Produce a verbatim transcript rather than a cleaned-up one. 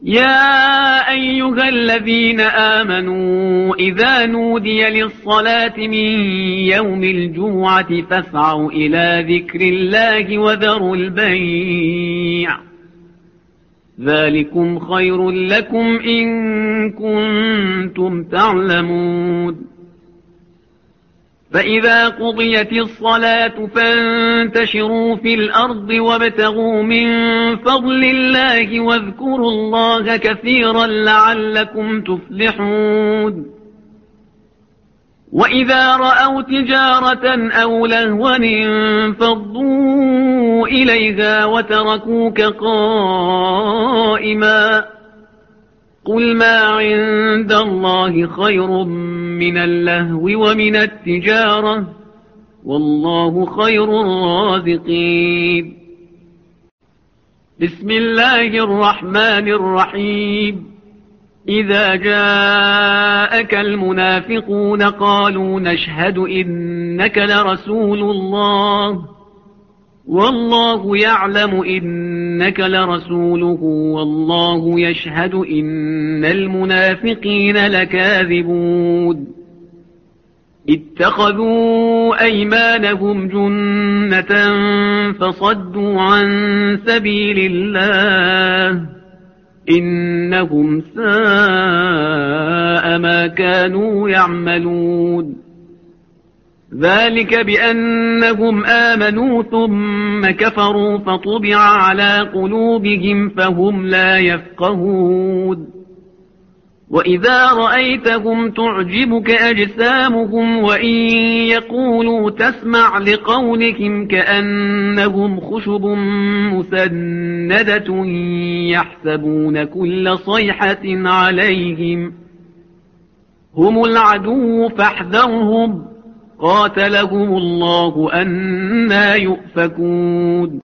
يا أيها الذين آمنوا إذا نودي للصلاة من يوم الجمعة فاسعوا إلى ذكر الله وذروا البيع ذلكم خير لكم إن كنتم تعلمون فإذا قضيت الصلاة فانتشروا في الأرض وابتغوا من فضل الله واذكروا الله كثيرا لعلكم تفلحون وإذا رأوا تجارة أو لهوا انفضوا إليها وتركوك قائما قل ما عند الله خير من اللهو ومن التجارة والله خير الرازقين بسم الله الرحمن الرحيم إذا جاءك المنافقون قالوا نشهد إنك لرسول الله والله يعلم إنك لرسوله والله يشهد إن المنافقين لكاذبون اتخذوا أيمانهم جنة فصدوا عن سبيل الله إنهم ساء ما كانوا يعملون ذلك بأنهم آمنوا ثم كفروا فطبع على قلوبهم فهم لا يفقهون وإذا رأيتهم تعجبك أجسامهم وإن يقولوا تسمع لقولهم كأنهم خشب مسندة يحسبون كل صيحة عليهم هم العدو فاحذرهم قاتلهم الله أنى يؤفكون